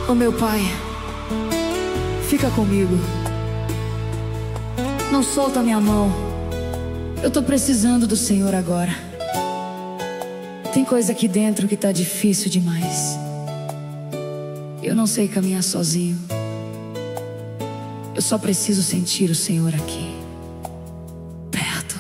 Oh, meu Pai, fica comigo. Não solta minha mão. Eu tô precisando do Senhor agora. Tem coisa aqui dentro que tá difícil demais. Eu não sei caminhar sozinho. Eu só preciso sentir o Senhor aqui, perto.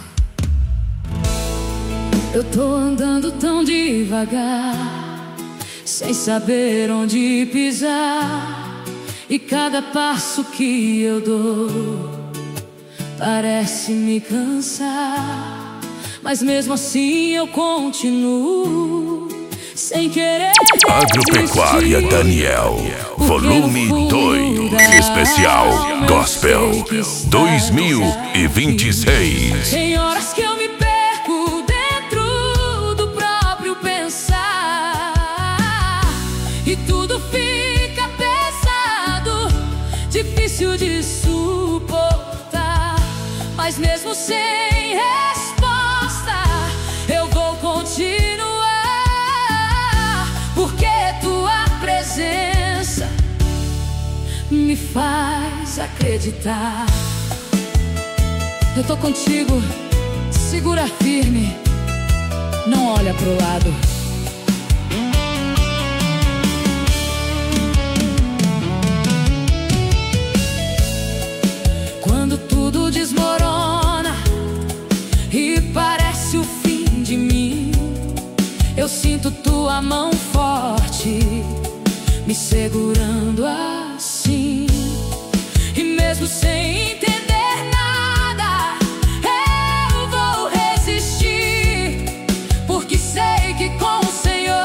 Eu tô andando tão devagar, sem saber onde pisar, e cada passo que eu dou parece me cansar, mas mesmo assim eu continuo, sem querer Agropecuária Daniel, volume 2, especial Gospel 2026. Tem horas que eu me perco dentro do próprio pensar, e tudo fica pesado, difícil de suportar. Mas mesmo sem resposta, eu vou continuar, porque tua presença me faz acreditar. Eu tô contigo, segura firme, não olha pro lado. Quando tudo desmorona e parece o fim de mim, eu sinto tua mão forte me segurando assim. E mesmo sem entender nada, eu vou resistir, porque sei que com o Senhor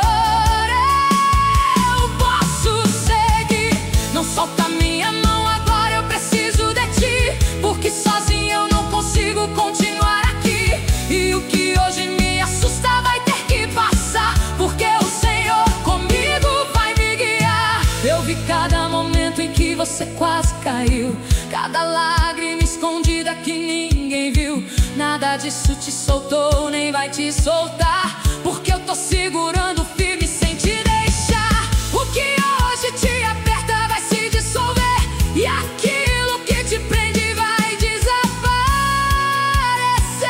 eu posso seguir. Não solta minha mão agora, eu preciso de ti, porque sozinho eu não consigo continuar aqui. E o que hoje me assusta vai ter que passar, porque o Senhor comigo vai me guiar. Eu vi cada momento em que você quase caiu, cada lágrima escondida que ninguém viu. Nada disso te soltou, nem vai te soltar, porque eu tô segurando firme sem te deixar. O que hoje te aperta vai se dissolver, e aquilo que te prende vai desaparecer.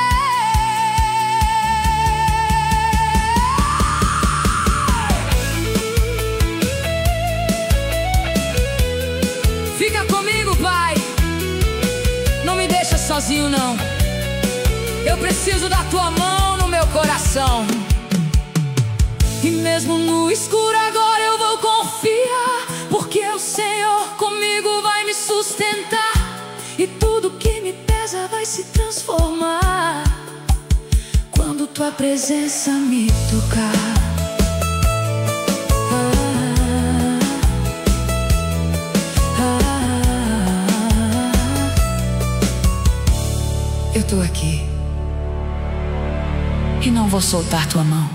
Fica comigo, Pai, não me deixa sozinho não. Eu preciso da tua mão no meu coração. E mesmo no escuro agora eu vou confiar, porque o Senhor comigo vai me sustentar, e tudo que me pesa vai se transformar quando tua presença me tocar. Eu tô aqui e não vou soltar tua mão.